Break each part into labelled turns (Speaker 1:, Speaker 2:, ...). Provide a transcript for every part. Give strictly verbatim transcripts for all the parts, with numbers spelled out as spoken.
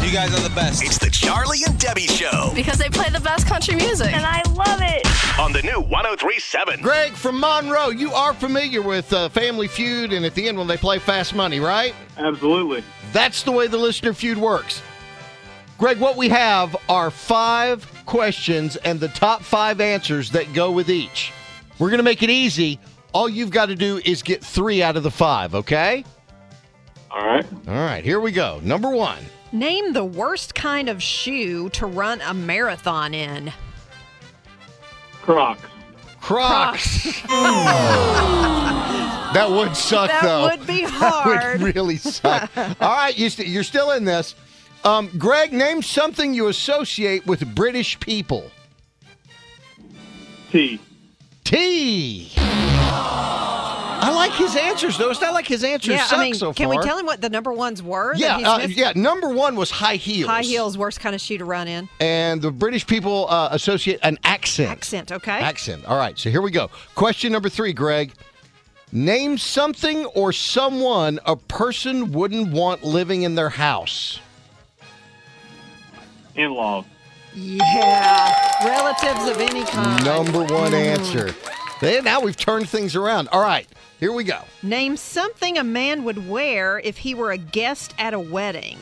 Speaker 1: You guys are the best.
Speaker 2: It's the Charlie and Debbie Show.
Speaker 3: Because they play the best country music.
Speaker 4: And I love it.
Speaker 2: On the new one oh three point seven.
Speaker 5: Greg from Monroe, you are familiar with uh, Family Feud and at the end when they play Fast Money, right?
Speaker 6: Absolutely.
Speaker 5: That's the way the Listener Feud works. Greg, what we have are five questions and the top five answers that go with each. We're going to make it easy. All you've got to do is get three out of the five, okay?
Speaker 6: All right.
Speaker 5: All right, here we go. Number one.
Speaker 7: Name the worst kind of shoe to run a marathon in.
Speaker 6: Crocs.
Speaker 5: Crocs. That would suck,
Speaker 7: That
Speaker 5: though.
Speaker 7: would be hard.
Speaker 5: That would really suck. All right, you st- you're still in this. Um, Greg, name something you associate with British people.
Speaker 6: Tea.
Speaker 5: Tea. I like his answers, though. It's not like his answers
Speaker 7: Yeah,
Speaker 5: suck
Speaker 7: I mean,
Speaker 5: so far.
Speaker 7: can we tell him what the number ones were? that
Speaker 5: Yeah,
Speaker 7: he's
Speaker 5: uh,
Speaker 7: missed?
Speaker 5: yeah. Number one was high heels.
Speaker 7: High heels, worst kind of shoe to run in.
Speaker 5: And the British people uh, associate an accent.
Speaker 7: Accent, okay.
Speaker 5: Accent. All right, so here we go. Question number three, Greg. Name something or someone a person wouldn't want living in their house.
Speaker 6: In-laws.
Speaker 7: Yeah, relatives of any kind.
Speaker 5: Number one answer. Then now we've turned things around. All right, here we go.
Speaker 7: Name something a man would wear if he were a guest at a wedding.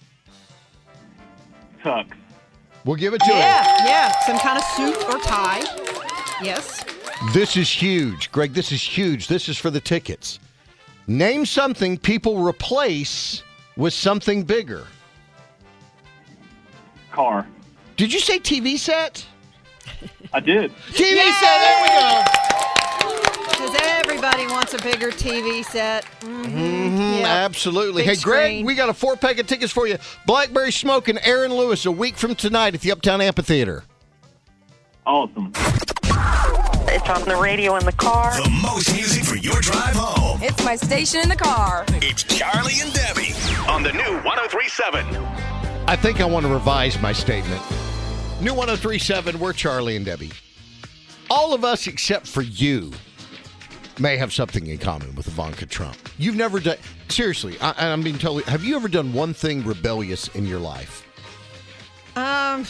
Speaker 6: Tux.
Speaker 5: We'll give it to him.
Speaker 7: Yeah, yeah, some kind of suit or tie. Yes.
Speaker 5: This is huge. Greg, this is huge. This is for the tickets. Name something people replace with something bigger.
Speaker 6: Car.
Speaker 5: Did you say T V set?
Speaker 6: I did.
Speaker 5: T V
Speaker 7: Yay!
Speaker 5: set, there we go.
Speaker 7: Because everybody wants a bigger T V set. Mm-hmm.
Speaker 5: Mm,
Speaker 7: Yep.
Speaker 5: Absolutely.
Speaker 7: Big
Speaker 5: Hey, Greg,
Speaker 7: screen.
Speaker 5: we got a four-pack of tickets for you. Blackberry Smoke and Aaron Lewis a week from tonight at the Uptown Amphitheater.
Speaker 6: Awesome.
Speaker 4: It's on the radio in the car.
Speaker 2: The most music for your drive home.
Speaker 3: It's my station in the car.
Speaker 2: It's Charlie and Debbie on the new one oh three point seven.
Speaker 5: I think I want to revise my statement. New one oh three point seven, we're Charlie and Debbie. All of us except for you may have something in common with Ivanka Trump. You've never done, seriously, I, I'm being totally, have you ever done one thing rebellious in your life?
Speaker 7: Um,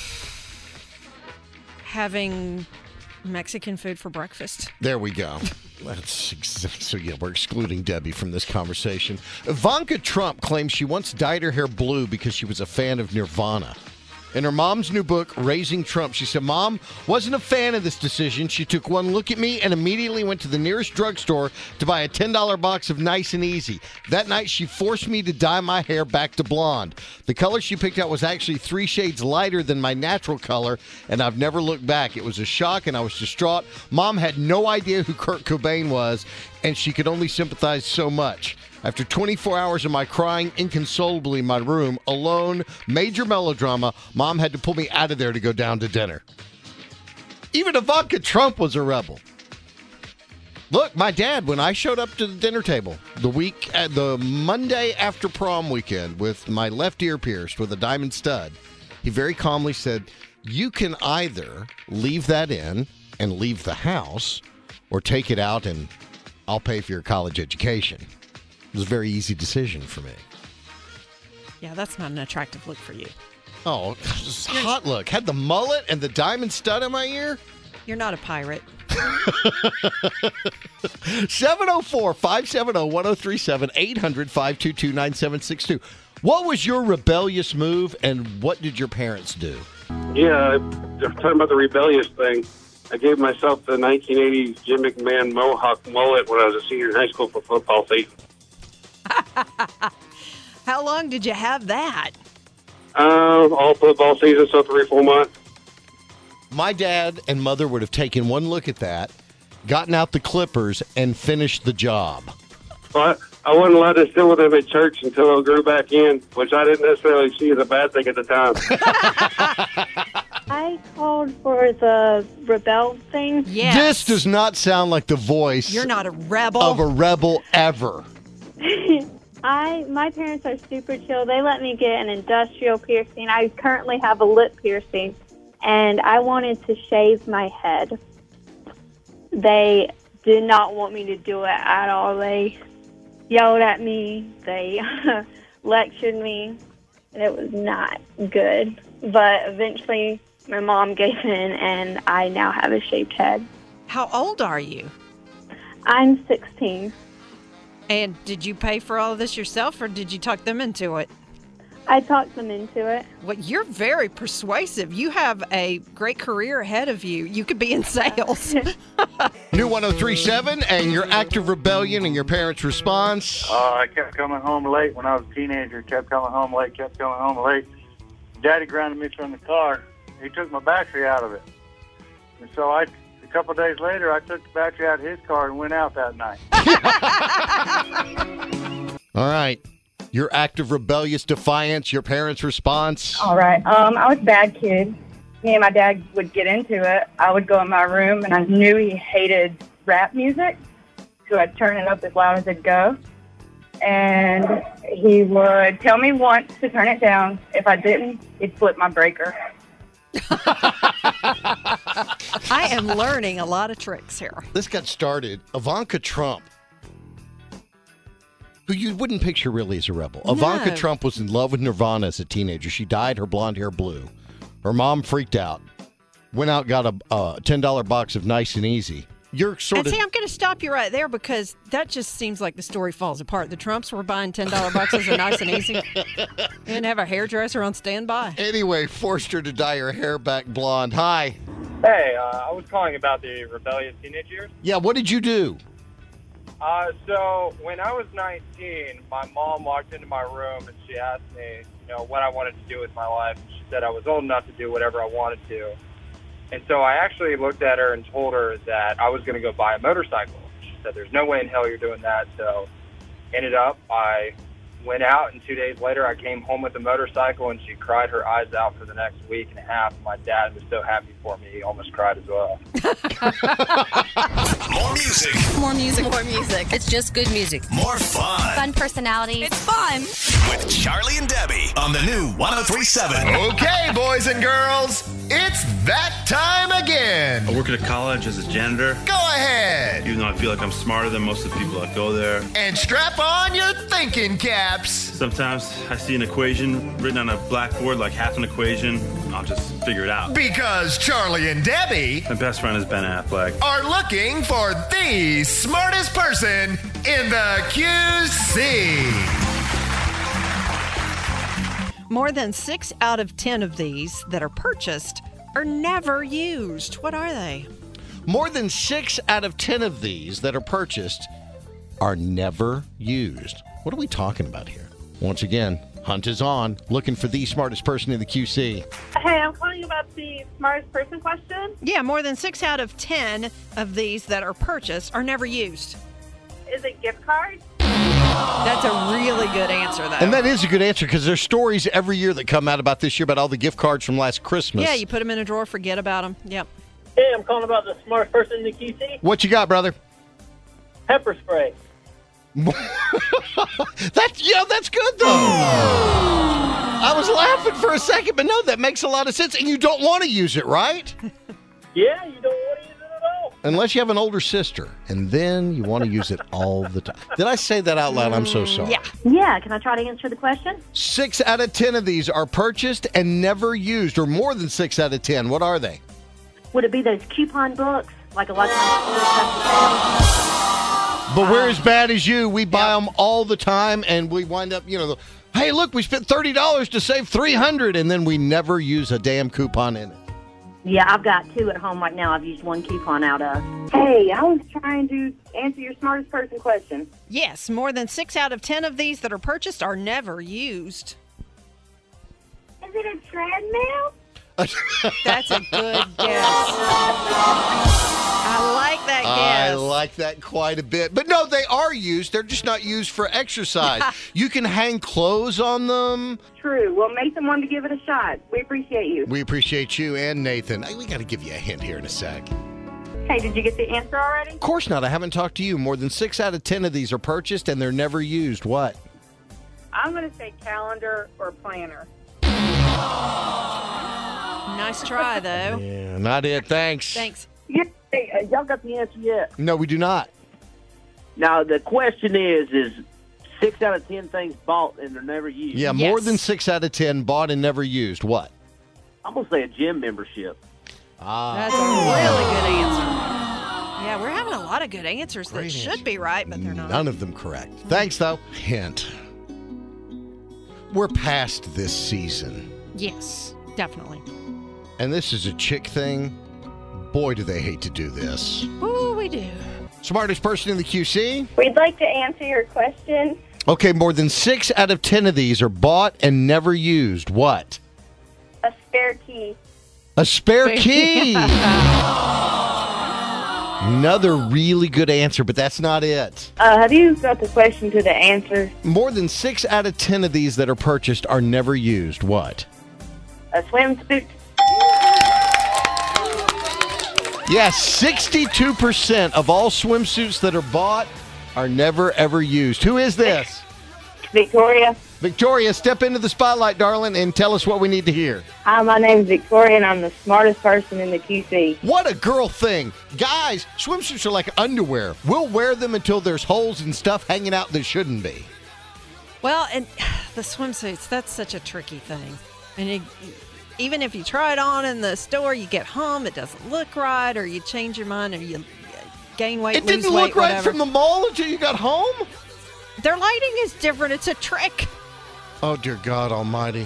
Speaker 7: having Mexican food for breakfast.
Speaker 5: There we go. That's exactly, so yeah, we're excluding Debbie from this conversation. Ivanka Trump claims she once dyed her hair blue because she was a fan of Nirvana. In her mom's new book, Raising Trump, she said, Mom wasn't a fan of this decision. She took one look at me and immediately went to the nearest drugstore to buy a ten dollar box of Nice and Easy. That night, she forced me to dye my hair back to blonde. The color she picked out was actually three shades lighter than my natural color, and I've never looked back. It was a shock, and I was distraught. Mom had no idea who Kurt Cobain was, and she could only sympathize so much. After twenty-four hours of my crying inconsolably in my room, alone, major melodrama, Mom had to pull me out of there to go down to dinner. Even Ivanka Trump was a rebel. Look, my dad, when I showed up to the dinner table the week, uh, the Monday after prom weekend with my left ear pierced with a diamond stud, he very calmly said, you can either leave that in and leave the house or take it out and I'll pay for your college education. It was a very easy decision for me.
Speaker 7: Yeah, that's not an attractive look for you.
Speaker 5: Oh, this hot look. Had the mullet and the diamond stud in my ear.
Speaker 7: You're not a pirate.
Speaker 5: seven oh four, five seven oh, one oh three seven, eight hundred, five two two, nine seven six two. What was your rebellious move and what did your parents do?
Speaker 8: Yeah, I'm talking about the rebellious thing. I gave myself the nineteen eighties Jim McMahon Mohawk mullet when I was a senior in high school for football season.
Speaker 7: How long did you have that?
Speaker 8: Uh, all football season, so three, four months.
Speaker 5: My dad and mother would have taken one look at that, gotten out the clippers, and finished the job.
Speaker 8: But I wasn't allowed to sit with them at church until I grew back in, which I didn't necessarily see as a bad thing at the time.
Speaker 4: I called for the rebel thing.
Speaker 7: Yes.
Speaker 5: This does not sound like the voice
Speaker 7: You're not a rebel.
Speaker 5: of a rebel ever.
Speaker 4: I my parents are super chill. They let me get an industrial piercing. I currently have a lip piercing, and I wanted to shave my head. They did not want me to do it at all. They yelled at me. They lectured me. and it was not good. But eventually, my mom gave in, and I now have a shaved head.
Speaker 7: How old are you?
Speaker 4: I'm sixteen.
Speaker 7: And did you pay for all of this yourself, or did you talk them into it?
Speaker 4: I talked them into it.
Speaker 7: Well, you're very persuasive. You have a great career ahead of you. You could be in sales.
Speaker 5: New one oh three seven and your act of rebellion and your parents' response.
Speaker 1: Uh, I kept coming home late when I was a teenager. Kept coming home late, kept coming home late. Daddy grounded me from the car. He took my battery out of it. And so I, a couple of days later, I took the battery out of his car and went out that night.
Speaker 5: All right. Your act of rebellious defiance, your parents' response.
Speaker 9: All right. Um, I was a bad kid. Me and my dad would get into it. I would go in my room, and I knew he hated rap music, so I'd turn it up as loud as it'd go. And he would tell me once to turn it down. If I didn't, he'd flip my breaker.
Speaker 7: I am learning a lot of tricks here.
Speaker 5: This got started. Ivanka Trump, who you wouldn't picture really as a rebel.
Speaker 7: No.
Speaker 5: Ivanka Trump was in love with Nirvana as a teenager. She dyed her blonde hair blue. Her mom freaked out. Went out, got a uh, ten dollar box of Nice and Easy. You're sort
Speaker 7: And
Speaker 5: of...
Speaker 7: see, I'm going to stop you right there because that just seems like the story falls apart. The Trumps were buying ten dollar boxes of Nice and Easy. They didn't have a hairdresser on standby.
Speaker 5: Anyway, forced her to dye her hair back blonde. Hi.
Speaker 10: Hey, uh, I was calling about the rebellious teenage years.
Speaker 5: Yeah, what did you do?
Speaker 10: Uh, so when I was nineteen, my mom walked into my room and she asked me, you know, what I wanted to do with my life. She said I was old enough to do whatever I wanted to. And so I actually looked at her and told her that I was going to go buy a motorcycle. She said, there's no way in hell you're doing that. So ended up, I went out, and two days later I came home with a motorcycle, and she cried her eyes out for the next week and a half. My dad was so happy for me, he almost cried as well.
Speaker 2: More music.
Speaker 3: More music. More music. It's just good music.
Speaker 2: More fun.
Speaker 3: Fun personalities. It's fun.
Speaker 2: With Charlie and Debbie on the new one oh three seven.
Speaker 11: Okay, boys and girls, it's that time again.
Speaker 12: I work at a college as a janitor.
Speaker 11: Go ahead.
Speaker 12: Even though I feel like I'm smarter than most of the people that go there.
Speaker 11: And strap on your thinking caps.
Speaker 12: Sometimes I see an equation written on a blackboard, like half an equation. I'll just figure it out.
Speaker 11: Because Charlie and Debbie,
Speaker 12: my best friend is Ben Affleck,
Speaker 11: are looking for the smartest person in the Q C.
Speaker 7: More than six out of ten of these that are purchased are never used. What are they?
Speaker 5: More than six out of ten of these that are purchased are never used. What are we talking about here? Once again, Hunt is on, looking for the smartest person in the Q C.
Speaker 4: Hey, I'm calling about the smartest person question.
Speaker 7: Yeah, more than six out of ten of these that are purchased are never used.
Speaker 4: Is it gift cards?
Speaker 7: That's a really good answer, though.
Speaker 5: And that is a good answer because there's stories every year that come out about this year about all the gift cards from last Christmas.
Speaker 7: Yeah, you put them in a drawer, forget about them. Yep.
Speaker 13: Hey, I'm calling about the smartest person in the Q C.
Speaker 5: What you got, brother?
Speaker 13: Pepper spray.
Speaker 5: That's yeah, that's good though. I was laughing for a second, but no, that makes a lot of sense. And you don't want to use it, right?
Speaker 13: Yeah, you don't want to use it at all.
Speaker 5: Unless you have an older sister, and then you want to use it all the time. Did I say that out loud? I'm so sorry.
Speaker 7: Yeah.
Speaker 14: Yeah, can I try to answer the question?
Speaker 5: Six out of ten of these are purchased and never used, or more than six out of ten. What are they?
Speaker 14: Would it be those coupon books? Like a lot of times.
Speaker 5: But we're as bad as you. We buy them all the time, and we wind up, you know, hey, look, we spent thirty dollars to save three hundred dollars, and then we never use a damn coupon in it.
Speaker 14: Yeah, I've got two at home right now I've used one coupon out of.
Speaker 9: Hey, I was trying to answer your smartest person question.
Speaker 7: Yes, more than six out of ten of these that are purchased are never used.
Speaker 4: Is it a treadmill?
Speaker 7: That's a good guess. I like that guess.
Speaker 5: I like that quite a bit. But no, they are used. They're just not used for exercise. You can hang clothes on them.
Speaker 9: True. Well, Nathan wanted to give it a shot. We appreciate you.
Speaker 5: We appreciate you and Nathan. Hey, we got to give you a hint here in a sec.
Speaker 9: Hey, did you get the answer already?
Speaker 5: Of course not. I haven't talked to you. More than six out of ten of these are purchased, and they're never used. What?
Speaker 9: I'm going to say calendar or planner.
Speaker 7: Nice try, though.
Speaker 5: Yeah, not it. Thanks.
Speaker 7: Thanks.
Speaker 13: Yeah, hey, uh, y'all got the answer yet?
Speaker 5: No, we do not.
Speaker 13: Now, the question is, is
Speaker 15: Six out of ten things bought and they're never used.
Speaker 5: Yeah, more than six out of ten bought and never used. What?
Speaker 15: I'm going to say a gym membership.
Speaker 5: Ah.
Speaker 7: That's a really good answer. Yeah, we're having a lot of good answers that should be right, but they're not.
Speaker 5: None of them correct. Thanks, though. Hint. We're past this season.
Speaker 7: Yes, definitely.
Speaker 5: And this is a chick thing. Boy, do they hate to do this.
Speaker 7: Ooh, we do.
Speaker 5: Smartest person in the Q C?
Speaker 4: We'd like to answer your question.
Speaker 5: Okay, more than six out of ten of these are bought and never used. What?
Speaker 4: A spare key.
Speaker 5: A spare key. Another really good answer, but that's not it.
Speaker 4: Uh, have you got the question to the answer?
Speaker 5: More than six out of ten of these that are purchased are never used. What?
Speaker 4: A swimsuit.
Speaker 5: Yes, sixty-two percent of all swimsuits that are bought are never, ever used. Who is this?
Speaker 4: Victoria.
Speaker 5: Victoria, step into the spotlight, darling, and tell us what we need to hear.
Speaker 4: Hi, my name's Victoria, and I'm the smartest person in the Q C.
Speaker 5: What a girl thing. Guys, swimsuits are like underwear. We'll wear them until there's holes and stuff hanging out that shouldn't be.
Speaker 7: Well, and the swimsuits, that's such a tricky thing. And it, even if you try it on in the store, you get home, it doesn't look right, or you change your mind, or you gain weight,
Speaker 5: It
Speaker 7: lose
Speaker 5: didn't
Speaker 7: weight,
Speaker 5: look right
Speaker 7: whatever.
Speaker 5: from the mall until you got home?
Speaker 7: Their lighting is different. It's a trick.
Speaker 5: Oh, dear God almighty.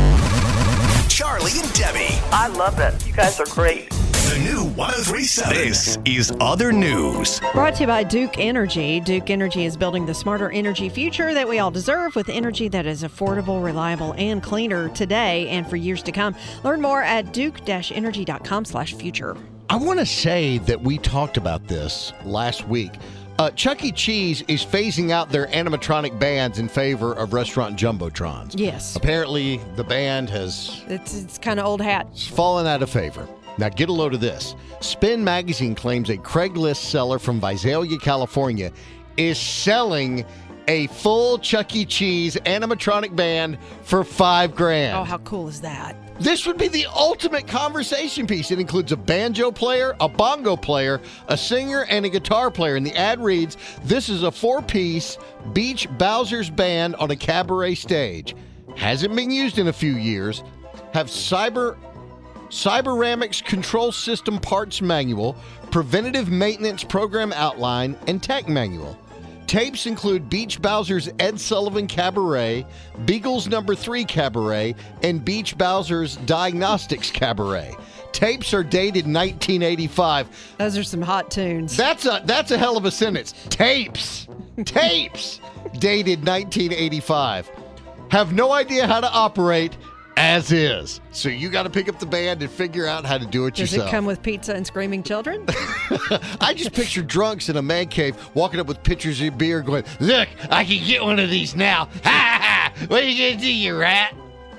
Speaker 2: Charlie and Debbie.
Speaker 16: I love it. You guys are great.
Speaker 2: The new one oh three seven. This is Other News.
Speaker 7: Brought to you by Duke Energy. Duke Energy is building the smarter energy future that we all deserve with energy that is affordable, reliable, and cleaner today and for years to come. Learn more at duke-energy.com slash future.
Speaker 5: I want to say that we talked about this last week. Uh, Chuck E. Cheese is phasing out their animatronic bands in favor of restaurant jumbotrons.
Speaker 7: Yes.
Speaker 5: Apparently, the band has
Speaker 7: It's, it's kind of old hat.
Speaker 5: fallen out of favor. Now, get a load of this. Spin Magazine claims a Craigslist seller from Visalia, California, is selling a full Chuck E. Cheese animatronic band for five grand.
Speaker 7: Oh, how cool is that?
Speaker 5: This would be the ultimate conversation piece. It includes a banjo player, a bongo player, a singer, and a guitar player. And the ad reads, this is a four-piece Beach Bowser's band on a cabaret stage. Hasn't been used in a few years. Have cyber... Cyberamics Control System Parts Manual, Preventative Maintenance Program Outline, and Tech Manual. Tapes include Beach Bowser's Ed Sullivan Cabaret, Beagles Number three Cabaret, and Beach Bowser's Diagnostics Cabaret. Tapes are dated nineteen eighty-five.
Speaker 7: Those are some hot tunes.
Speaker 5: That's a that's a hell of a sentence. Tapes. Tapes. Dated nineteen eighty-five. Have no idea how to operate as is. So you got to pick up the band and figure out how to do it
Speaker 7: Does
Speaker 5: yourself.
Speaker 7: it come with pizza and screaming children?
Speaker 5: I just picture drunks in a man cave walking up with pitchers of beer going, look, I can get one of these now. Ha ha ha. What are you going to do, you rat?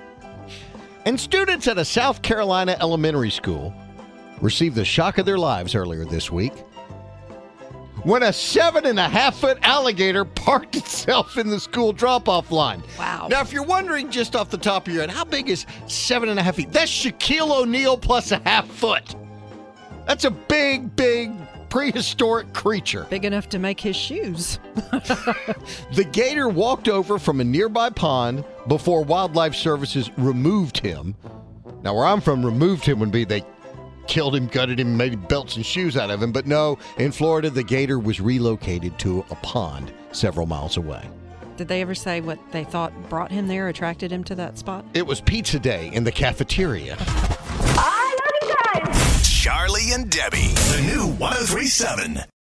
Speaker 5: And students at a South Carolina elementary school received the shock of their lives earlier this week when a seven and a half foot alligator parked itself in the school drop-off line.
Speaker 7: Wow.
Speaker 5: Now, if you're wondering just off the top of your head, how big is seven and a half feet? That's Shaquille O'Neal plus a half foot. That's a big, big prehistoric creature.
Speaker 7: Big enough to make his shoes.
Speaker 5: The gator walked over from a nearby pond before Wildlife Services removed him. Now, where I'm from, removed him would be they killed him, gutted him, made belts and shoes out of him. But no, in Florida, the gator was relocated to a pond several miles away.
Speaker 7: Did they ever say what they thought brought him there, attracted him to that spot?
Speaker 5: It was pizza day in the cafeteria.
Speaker 2: Charlie and Debbie. The new one oh three seven.